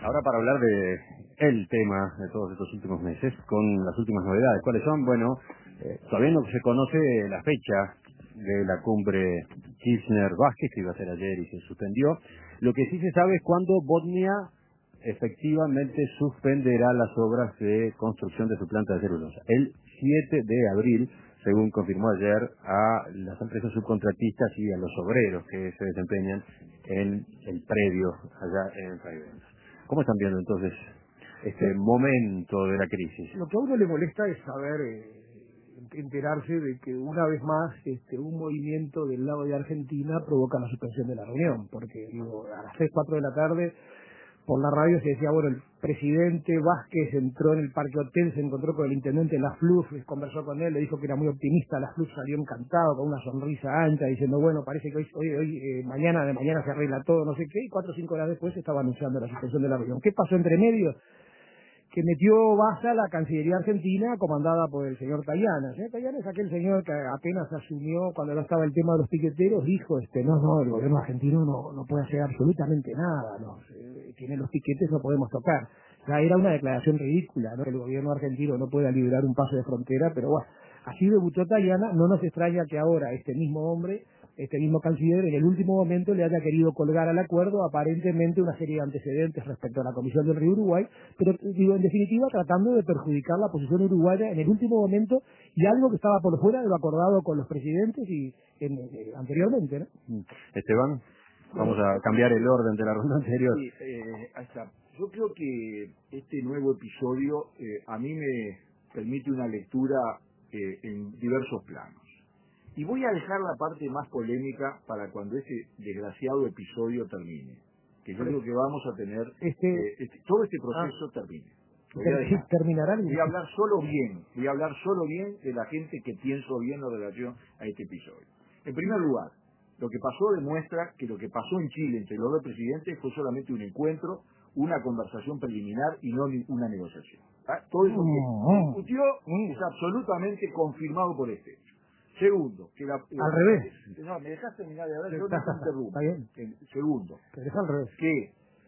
Ahora para hablar de el tema de todos estos últimos meses, con las últimas novedades. ¿Cuáles son? Bueno, todavía no se conoce la fecha de la cumbre Kirchner-Vázquez, que iba a ser ayer y se suspendió. Lo que sí se sabe es cuándo Bosnia efectivamente suspenderá las obras de construcción de su planta de celulosa. El 7 de abril, según confirmó ayer a las empresas subcontratistas y a los obreros que se desempeñan en el predio allá en Fraivenza. ¿Cómo están viendo entonces este momento de la crisis? Lo que a uno le molesta es saber, enterarse de que una vez más un movimiento del lado de Argentina provoca la suspensión de la reunión, porque digo, a las 3, 4 de la tarde por la radio se decía, bueno, el presidente Vázquez entró en el Parque Hotel, se encontró con el intendente de la FLUF, conversó con él, le dijo que era muy optimista, la FLUF salió encantado, con una sonrisa ancha, diciendo, bueno, parece que mañana se arregla todo, no sé qué, y 4 o 5 horas después estaba anunciando la suspensión de la reunión. ¿Qué pasó entre medio? Que metió Baza la Cancillería Argentina, comandada por el señor Tayana. El señor Tayana es aquel señor que apenas asumió, cuando no estaba el tema de los piqueteros, dijo, no, el gobierno argentino no puede hacer absolutamente nada, tiene los piquetes, no podemos tocar. Ya era una declaración ridícula, ¿no? Que el gobierno argentino no pueda liberar un paso de frontera, pero bueno, así debutó Tayana. No nos extraña que ahora este mismo canciller, en el último momento le haya querido colgar al acuerdo aparentemente una serie de antecedentes respecto a la Comisión del Río Uruguay, pero digo, en definitiva tratando de perjudicar la posición uruguaya en el último momento, y algo que estaba por fuera de lo acordado con los presidentes y anteriormente, ¿no? Esteban, vamos a cambiar el orden de la ronda anterior. Sí, ahí está. Yo creo que este nuevo episodio a mí me permite una lectura en diversos planos. Y voy a dejar la parte más polémica para cuando este desgraciado episodio termine. Que yo creo que vamos a tener, todo este proceso termine. Terminará. Voy a hablar solo bien de la gente que pienso bien en relación a este episodio. En primer lugar, lo que pasó demuestra que lo que pasó en Chile entre los dos presidentes fue solamente un encuentro, una conversación preliminar y no una negociación. Todo eso que se discutió es absolutamente confirmado por este hecho. Segundo, que al revés. No, me dejas terminar de hablar, yo no te interrumpo. Está bien. Segundo, al revés. que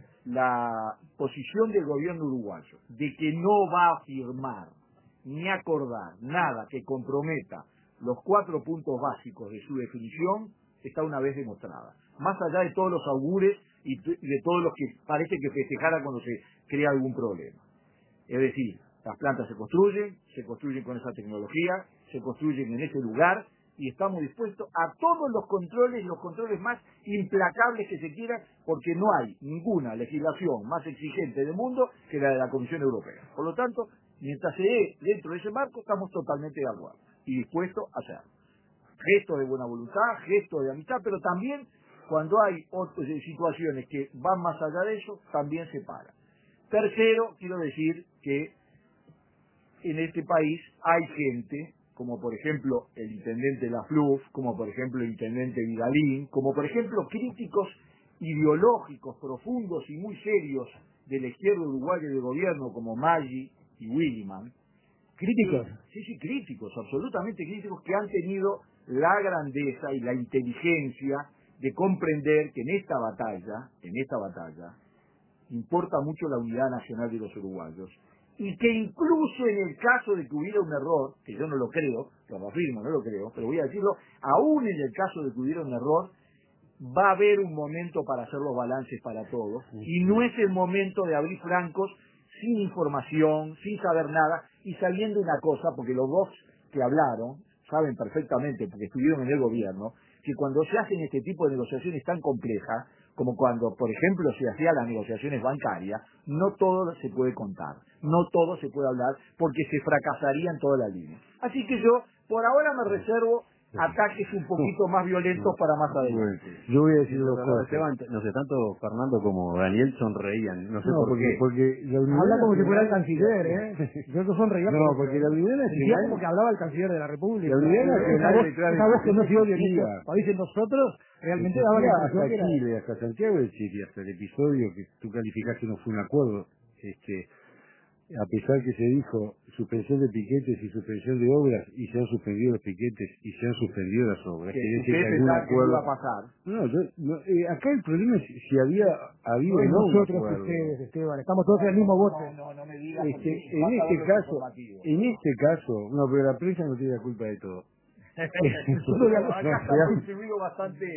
la posición del gobierno uruguayo de que no va a firmar ni acordar nada que comprometa los 4 puntos básicos de su definición está una vez demostrada. Más allá de todos los augures y de todos los que parece que festejara cuando se crea algún problema. Es decir, las plantas se construyen con esa tecnología, se construyen en ese lugar y estamos dispuestos a todos los controles más implacables que se quieran, porque no hay ninguna legislación más exigente del mundo que la de la Comisión Europea. Por lo tanto, mientras se dé dentro de ese marco, estamos totalmente de acuerdo y dispuestos a hacerlo. Gestos de buena voluntad, gestos de amistad, pero también cuando hay otras situaciones que van más allá de eso, también se para. Tercero, quiero decir que en este país hay gente, como por ejemplo el intendente de la FLUF, como por ejemplo el intendente Vidalín, como por ejemplo críticos ideológicos profundos y muy serios de la izquierda uruguaya y del gobierno como Maggi y Williman. ¿Críticos? Sí, críticos, absolutamente críticos, que han tenido la grandeza y la inteligencia de comprender que en esta batalla, importa mucho la unidad nacional de los uruguayos, y que incluso en el caso de que hubiera un error, que yo no lo creo, lo afirmo, no lo creo, pero voy a decirlo, aún en el caso de que hubiera un error, va a haber un momento para hacer los balances para todos, y no es el momento de abrir francos sin información, sin saber nada, y sabiendo una cosa, porque los dos que hablaron saben perfectamente, porque estuvieron en el gobierno, que cuando se hacen este tipo de negociaciones tan complejas, como cuando, por ejemplo, se hacían las negociaciones bancarias, no todo se puede contar, no todo se puede hablar, porque se fracasaría en toda la línea. Así que yo, por ahora me reservo ataques un poquito más violentos para más adelante. Yo voy a decir dos cosas. Esteban, no sé, tanto Fernando como Daniel sonreían, no sé por qué. Porque habla como si fuera el canciller, Yo no sonreía. No, porque la primera es como que hablaba el canciller de la República. La primera esa voz que no se oye, dicen nosotros, realmente daba la impresión hasta que era... Chile, hasta Santiago del Chile, hasta el episodio que tú calificaste no fue un acuerdo, a pesar que se dijo suspensión de piquetes y suspensión de obras, y se han suspendido los piquetes y se han suspendido las obras. Que Quiere decir usted que algún pensaba que no acuerdo... iba a pasar. Acá el problema es si había habido No es o no un nosotros acuerdo. Ustedes, Esteban, estamos todos en el mismo bote. No me digas. En este caso, no, pero la prensa no tiene la culpa de todo. Acá está distribuido bastante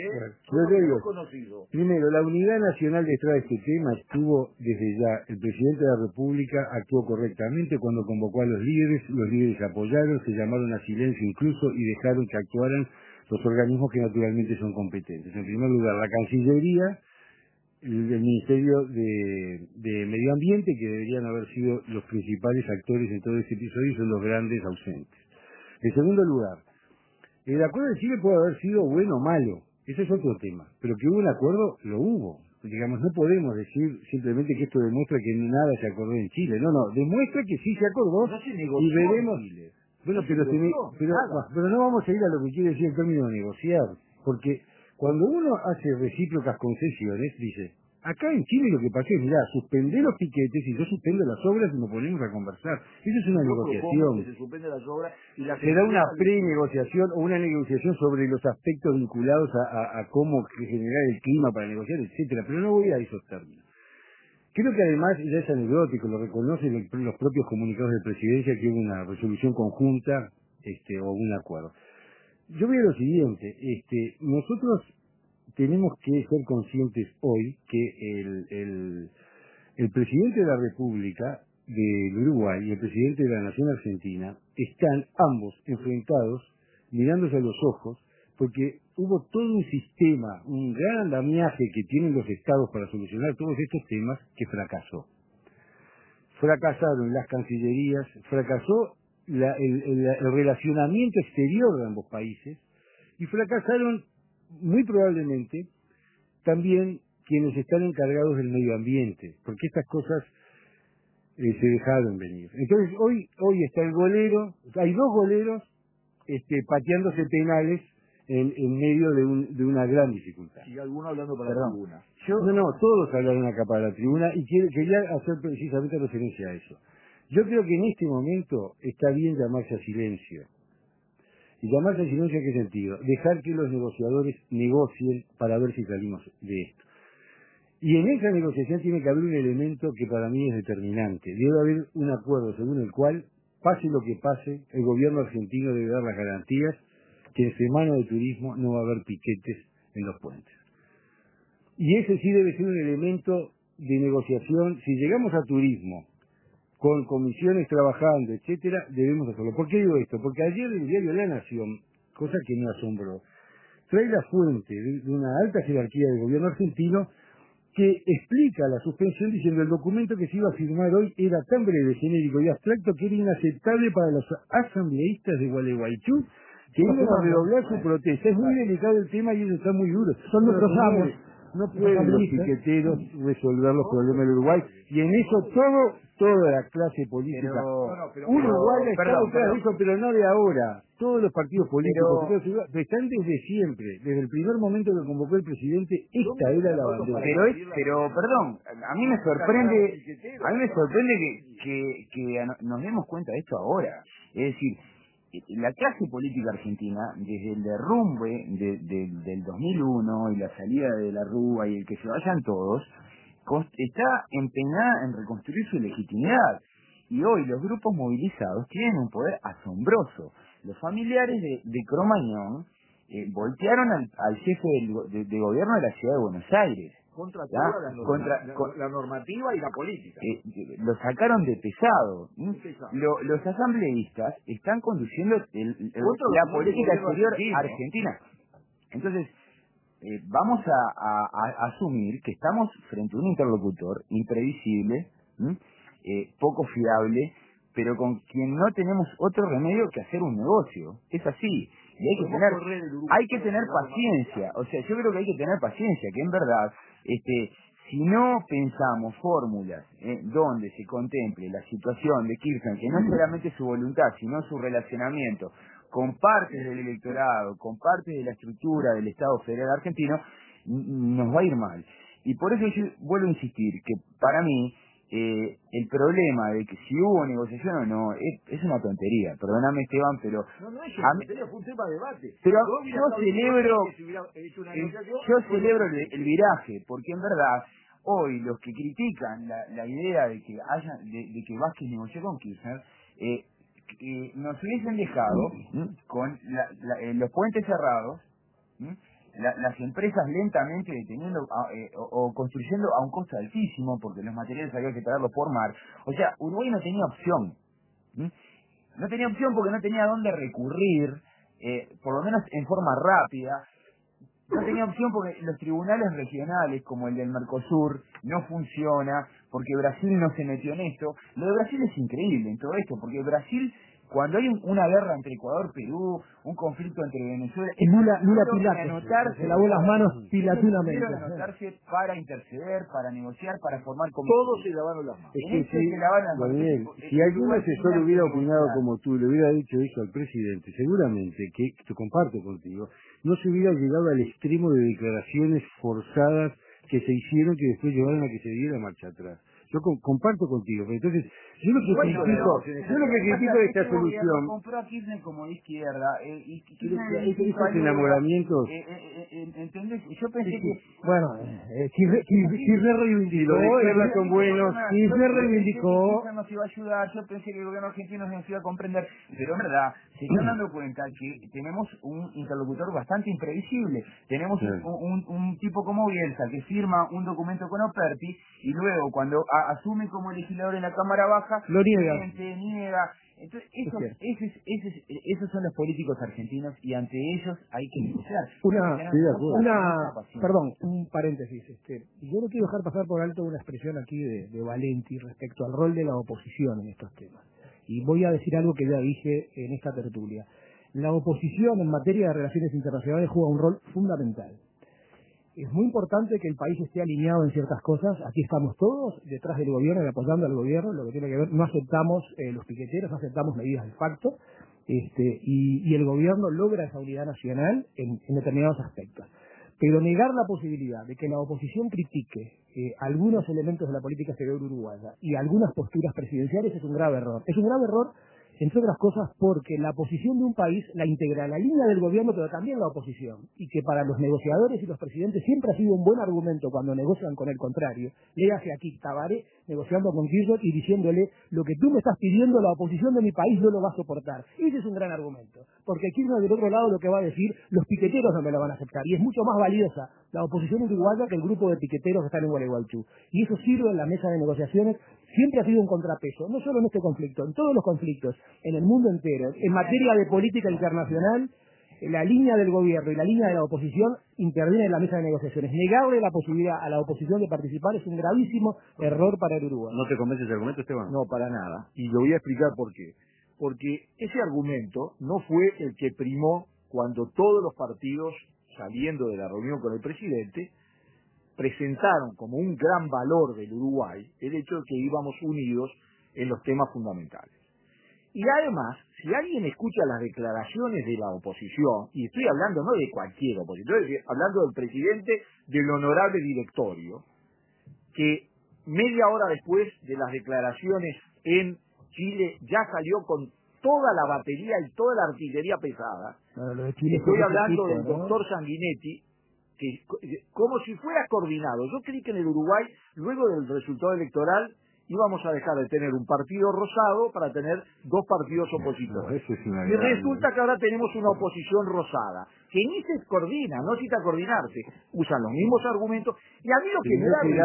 conocido. Primero, la unidad nacional detrás de este tema estuvo desde ya. El presidente de la República actuó correctamente cuando convocó a los líderes apoyaron, se llamaron a silencio incluso y dejaron que actuaran los organismos que naturalmente son competentes. En primer lugar, la Cancillería, el Ministerio de Medio Ambiente, que deberían haber sido los principales actores en todo este episodio, son los grandes ausentes. En segundo lugar, el acuerdo de Chile puede haber sido bueno o malo, ese es otro tema, pero que hubo un acuerdo, lo hubo. Digamos, no podemos decir simplemente que esto demuestra que nada se acordó en Chile, no, demuestra que sí se acordó no se negoció y veremos... Chile. Bueno, no pero no vamos a ir a lo que quiere decir el término negociar, porque cuando uno hace recíprocas concesiones, dice, acá en Chile lo que pasó es, mirá, suspender los piquetes y yo suspendo las obras y nos ponemos a conversar. Eso es una negociación. Se suspende las obras y la Será una pre-negociación o una negociación sobre los aspectos vinculados a cómo generar el clima para negociar, etcétera, pero no voy a esos términos. Creo que además ya es anecdótico, lo reconocen los propios comunicados de presidencia, que hubo una resolución conjunta o un acuerdo. Yo veo lo siguiente, nosotros tenemos que ser conscientes hoy que el presidente de la República del Uruguay y el presidente de la Nación Argentina están ambos enfrentados, mirándose a los ojos, porque hubo todo un sistema, un gran andamiaje que tienen los estados para solucionar todos estos temas que fracasó. Fracasaron las cancillerías, fracasó el relacionamiento exterior de ambos países y fracasaron muy probablemente también quienes están encargados del medio ambiente, porque estas cosas se dejaron venir. Entonces hoy está el golero, hay dos goleros pateándose penales en medio de una gran dificultad. Y alguno hablando para la tribuna. Todos hablaron acá para la tribuna y quería hacer precisamente referencia a eso. Yo creo que en este momento está bien llamarse a silencio. ¿Y llamarse a silencio en qué sentido? Dejar que los negociadores negocien para ver si salimos de esto. Y en esa negociación tiene que haber un elemento que para mí es determinante. Debe haber un acuerdo según el cual, pase lo que pase, el gobierno argentino debe dar las garantías que en semana de turismo no va a haber piquetes en los puentes. Y ese sí debe ser un elemento de negociación. Si llegamos a turismo con comisiones trabajando, etcétera, debemos hacerlo. ¿Por qué digo esto? Porque ayer el diario La Nación, cosa que me asombró, trae la fuente de una alta jerarquía del gobierno argentino que explica la suspensión diciendo el documento que se iba a firmar hoy era tan breve, genérico y abstracto que era inaceptable para los asambleístas de Gualeguaychú que iban a redoblar su protesta. Es muy delicado el tema y ellos están muy duros. Son nuestros amos. No pueden los piqueteros resolver los problemas del Uruguay y en eso toda la clase política. Uruguay está detrás de eso, pero no de ahora. Todos los partidos políticos están desde siempre, desde el primer momento que convocó el presidente, esta era la bandera. Pero perdón, a mí me sorprende que nos demos cuenta de esto ahora. Es decir, la clase política argentina, desde el derrumbe del 2001 y la salida de la Rúa y el que se vayan todos, está empeñada en reconstruir su legitimidad. Y hoy los grupos movilizados tienen un poder asombroso. Los familiares de Cromañón voltearon al jefe de gobierno de la ciudad de Buenos Aires. Contra toda la normativa y la política. Lo sacaron de pesado. Los asambleístas están conduciendo la política exterior argentina. Entonces, vamos a asumir que estamos frente a un interlocutor imprevisible, poco fiable, pero con quien no tenemos otro remedio que hacer un negocio. Es así. Y hay que tener paciencia. O sea, yo creo que hay que tener paciencia, que en verdad, si no pensamos fórmulas donde se contemple la situación de Kirchner, que no es solamente su voluntad, sino su relacionamiento con partes del electorado, con partes de la estructura del Estado Federal Argentino, nos va a ir mal. Y por eso yo vuelvo a insistir que para mí el problema de que si hubo negociación o no es una tontería, perdóname Esteban, pero no es una tontería, fue un tema de debate. Pero yo celebro el viraje, porque en verdad hoy los que critican la idea de que de que Vázquez negoció con Kirchner, nos hubiesen dejado con los puentes cerrados, las empresas lentamente deteniendo o construyendo a un costo altísimo, porque los materiales había que traerlos por mar. O sea, Uruguay no tenía opción. No tenía opción porque no tenía dónde recurrir, por lo menos en forma rápida. No tenía opción porque los tribunales regionales, como el del Mercosur, no funciona, porque Brasil no se metió en esto. Lo de Brasil es increíble en todo esto, porque Brasil, cuando hay una guerra entre Ecuador, Perú, un conflicto entre Venezuela, Lula Pilato, se lavó las manos pilatunamente. Anotarse para interceder, para negociar, para formar todos se lavaron las manos. Daniel, si algún asesor hubiera opinado como tú, le hubiera dicho eso al presidente, seguramente, que te comparto contigo, no se hubiera llegado al extremo de declaraciones forzadas que se hicieron que después llevaron a que se diera marcha atrás. Yo comparto contigo, pero entonces yo lo que critico de esta solución compró a Kirchner como de izquierda esos enamoramientos, ¿entendés? Yo pensé que Kirchner reivindicó, son buenos, Kirchner reivindicó, Kirchner nos iba a ayudar, yo pensé que el gobierno argentino nos iba a comprender, pero en verdad se están dando cuenta que tenemos un interlocutor bastante imprevisible, tenemos un tipo como Bielsa que firma un documento con Operti y luego cuando asume como legislador en la Cámara Baja, lo niega. Entonces, esos son los políticos argentinos y ante ellos hay que negociar. Perdón, un paréntesis. Yo no quiero dejar pasar por alto una expresión aquí de Valenti respecto al rol de la oposición en estos temas. Y voy a decir algo que ya dije en esta tertulia. La oposición en materia de relaciones internacionales juega un rol fundamental. Es muy importante que el país esté alineado en ciertas cosas. Aquí estamos todos detrás del gobierno y apoyando al gobierno. Lo que tiene que ver, no aceptamos los piqueteros, no aceptamos medidas de facto, y el gobierno logra esa unidad nacional en determinados aspectos. Pero negar la posibilidad de que la oposición critique algunos elementos de la política exterior uruguaya y algunas posturas presidenciales es un grave error. Es un grave error, entre otras cosas, porque la posición de un país la integra la línea del gobierno, pero también la oposición, y que para los negociadores y los presidentes siempre ha sido un buen argumento cuando negocian con el contrario. Léase aquí Tabaré negociando con Kirchner y diciéndole: lo que tú me estás pidiendo, la oposición de mi país no lo va a soportar. Ese es un gran argumento, porque Kirchner del otro lado lo que va a decir: los piqueteros no me lo van a aceptar, y es mucho más valiosa la oposición uruguaya que el grupo de piqueteros que están en Gualeguaychú. Y eso sirve en la mesa de negociaciones. Siempre ha sido un contrapeso, no solo en este conflicto, en todos los conflictos, en el mundo entero. En materia de política internacional, la línea del gobierno y la línea de la oposición intervienen en la mesa de negociaciones. Negarle la posibilidad a la oposición de participar es un gravísimo error para el Uruguay. ¿No te convence ese argumento, Esteban? No, para nada. Y lo voy a explicar por qué. Porque ese argumento no fue el que primó cuando todos los partidos, saliendo de la reunión con el presidente, presentaron como un gran valor del Uruguay el hecho de que íbamos unidos en los temas fundamentales. Y además, si alguien escucha las declaraciones de la oposición, y estoy hablando no de cualquier opositor, estoy hablando del presidente del honorable directorio, que media hora después de las declaraciones en Chile ya salió con toda la batería y toda la artillería pesada. Estoy hablando del doctor Sanguinetti, que como si fuera coordinado. Yo creí que en el Uruguay, luego del resultado electoral, íbamos a dejar de tener un partido rosado para tener dos partidos opositores. Y resulta que ahora tenemos una oposición rosada, que ni se coordina, no necesita coordinarse, usan los mismos argumentos, y a mí lo que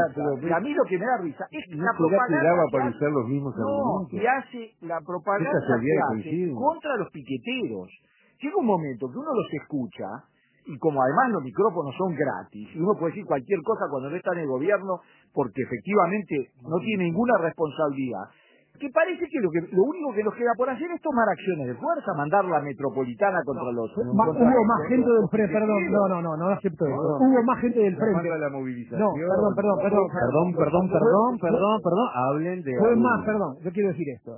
me da risa, es la propaganda para usar los mismos argumentos. y hace la propaganda que hace contra los piqueteros. Llega un momento que uno los escucha, y como además los micrófonos son gratis, y uno puede decir cualquier cosa cuando no está en el gobierno, porque efectivamente no tiene ninguna responsabilidad, que parece que lo único que nos queda por hacer es tomar acciones de fuerza, mandar la metropolitana contra los... Hubo más gente del frente, perdón, no acepto eso. Hubo más gente del frente. La movilización. No, perdón. Perdón, hablen de... Fue más, yo quiero decir esto.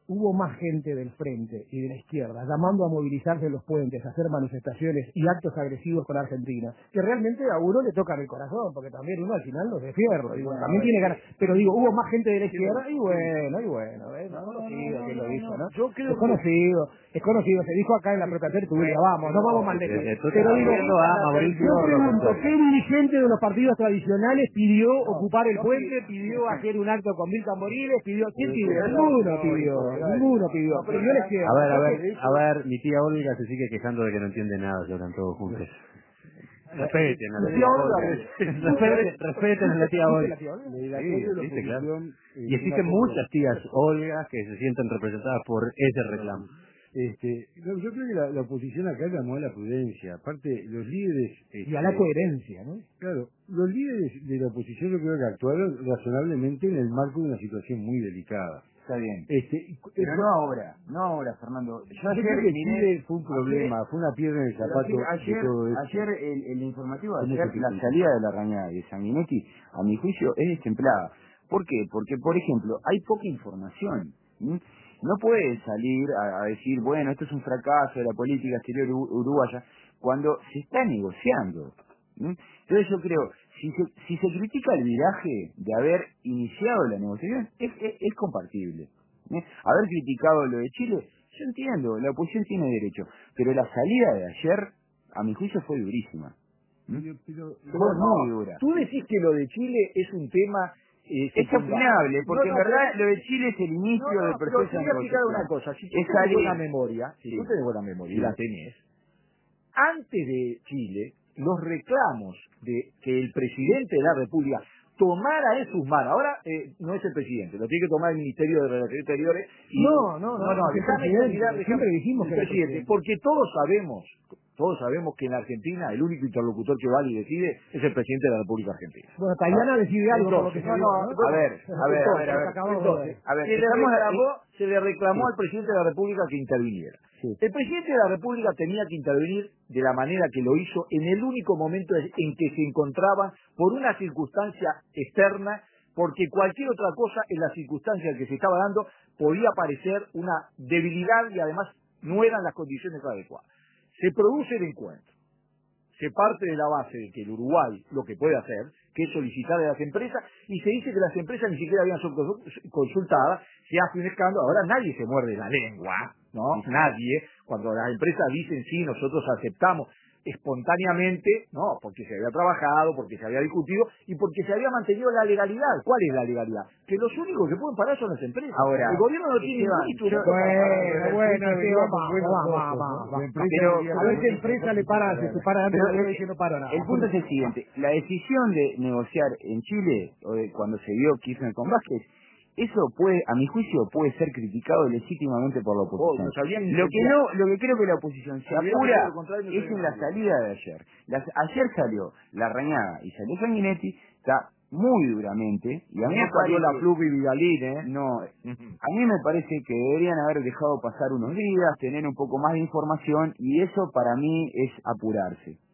hubo más gente del frente y de la izquierda llamando a movilizarse en los puentes, a hacer manifestaciones y actos agresivos con Argentina, que realmente a uno le tocan el corazón, porque también uno al final los de fierro, digo, también tiene ganas, pero digo, hubo más gente de la izquierda y bueno, es conocido que lo dijo, ¿no? Yo creo es conocido, se dijo acá en la propia tertulia, vamos, no vamos mal lejos. Pero digo, yo pregunto, ¿qué dirigente de los partidos tradicionales pidió ocupar el puente, pidió hacer un acto con Milton Moriles, ¿quién pidió? Ninguno pidió. A ver, mi tía Olga se sigue quejando de que no entiende nada, lloran todos juntos. Respeten a la tía Olga. Respeten a la tía Olga. Sí, claro. Y existen muchas tías Olgas que se sienten representadas por ese reclamo. Yo creo que la oposición acá llamó a la prudencia. Aparte, los líderes... y a la coherencia, ¿no? Claro, los líderes de la oposición yo creo que actuaron razonablemente en el marco de una situación muy delicada. Está bien. Pero no ahora, Fernando. Yo creo que Chile fue un problema, fue una piedra en el zapato de todo esto. Ayer el informativo de ayer, la salida de la Rañada y de Sanguinetti, a mi juicio, es destemplada. ¿Por qué? Porque, por ejemplo, hay poca información. No puede salir a decir, bueno, esto es un fracaso de la política exterior uruguaya, cuando se está negociando. Entonces yo creo, si se critica el viraje de haber iniciado la negociación, es compartible. Haber criticado lo de Chile, yo entiendo, la oposición tiene derecho, pero la salida de ayer, a mi juicio, fue durísima. Fue muy dura. Tú decís que lo de Chile es un tema... es opinable, porque en verdad lo de Chile es el inicio del proceso. Pero te voy a explicar una cosa, si tú tienes buena memoria, y la tenés, antes de Chile, los reclamos de que el presidente de la República tomara en sus manos, ahora no es el presidente, lo tiene que tomar el Ministerio de Relaciones Exteriores. Siempre dijimos que el presidente, porque todos sabemos que en Argentina el único interlocutor que vale y decide es el presidente de la República Argentina. Bueno, Tayana decide algo por lo que se vio, ¿no? A ver, se le reclamó al presidente de la República que interviniera. Sí. El presidente de la República tenía que intervenir de la manera que lo hizo en el único momento en que se encontraban por una circunstancia externa, porque cualquier otra cosa en la circunstancia que se estaba dando podía parecer una debilidad y además no eran las condiciones adecuadas. Se produce el encuentro. Se parte de la base de que el Uruguay lo que puede hacer, que es solicitar a las empresas, y se dice que las empresas ni siquiera habían sido consultadas, se hace un escándalo. Ahora nadie se muerde la lengua, ¿no? Nadie. Cuando las empresas dicen sí, nosotros aceptamos espontáneamente, no, porque se había trabajado, porque se había discutido y porque se había mantenido la legalidad. ¿Cuál es la legalidad? Que los únicos que pueden parar son las empresas. Ahora, el gobierno no tiene ningún instrumento. Pero a ver qué empresa le para, se para antes de que no para nada. El punto es el siguiente, la decisión de negociar en Chile, cuando se dio Kirchner con Vázquez, eso puede, a mi juicio, puede ser criticado legítimamente por la oposición. Lo que creo que la oposición se apura es en la salida de ayer. Ayer salió la Rañada y salió Sanguinetti, está muy duramente, y a mí me salió la Fluvi Vidalín, no, a mí me parece que deberían haber dejado pasar unos días, tener un poco más de información, y eso para mí es apurarse.